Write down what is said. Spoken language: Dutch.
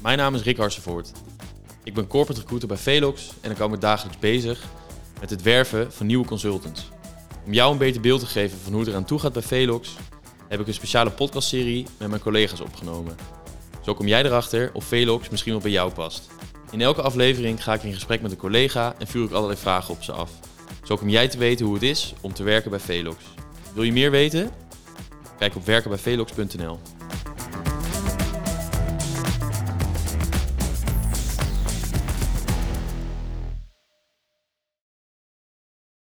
Mijn naam is Rick Harsenvoort. Ik ben corporate recruiter bij Velox en ik hou me dagelijks bezig met het werven van nieuwe consultants. Om jou een beter beeld te geven van hoe het eraan toe gaat bij Velox, heb ik een speciale podcastserie met mijn collega's opgenomen. Zo kom jij erachter of Velox misschien wel bij jou past. In elke aflevering ga ik in gesprek met een collega en vuur ik allerlei vragen op ze af. Zo kom jij te weten hoe het is om te werken bij Velox. Wil je meer weten? Kijk op werkenbijvelox.nl.